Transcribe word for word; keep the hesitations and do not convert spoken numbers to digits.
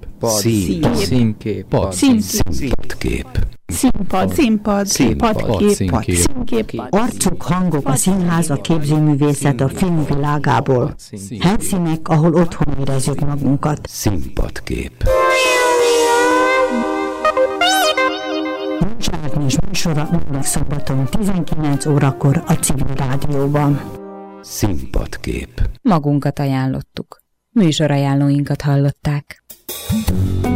Szín. Színkép. Pad. Színpadkép. Színpad. Színpad. Színpad. Színkép. Arcok, hangok, a színház, a képzőművészet a film világából. Helyszínek, ahol otthon érezzük magunkat. Színpadkép. Műsorátmés műsora minden szombaton tizenkilenc órakor a Civil Rádióban. Színpadkép. Magunkat ajánlottuk. Műsorajánlóinkat hallották.